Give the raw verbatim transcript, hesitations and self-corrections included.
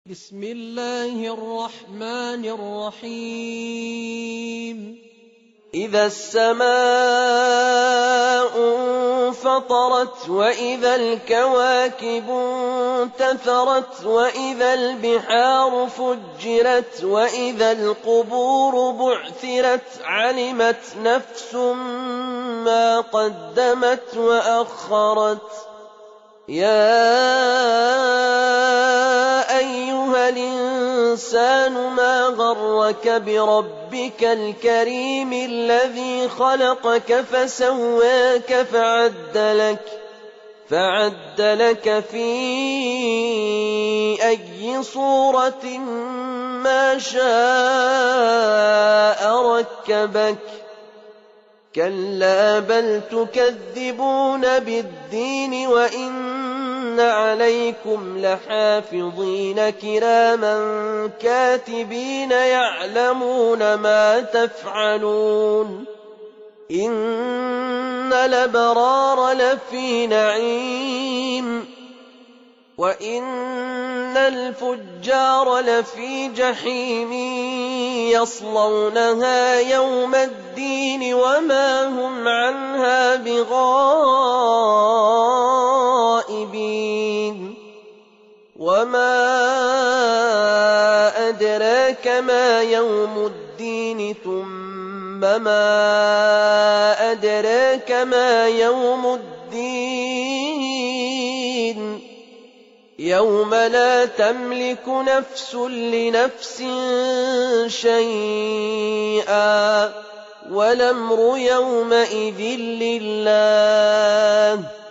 بسم الله الرحمن الرحيم إذا السماء انفطرت وإذا الكواكب انتثرت وإذا البحار فجرت وإذا القبور بعثرت علمت نفس ما قدمت وأخرت يا أيها الإنسان ما غرك بربك الكريم الذي خلقك فسواك فعدلك فعدلك في أي صورة ما شاء ركبك كلا بل تكذبون بالدين وإن عليكم لحافظين كراما كاتبين يعلمون ما تفعلون إن الأبرار لفي نعيم وإن الفجار لفي جحيم يصلونها يوم الدين وما هم عنها بغائبين وما أدراك ما يوم الدين ثم ما أدراك ما يوم الدين يوم لا تملك نفس لنفس شيئا والأمر يومئذ لله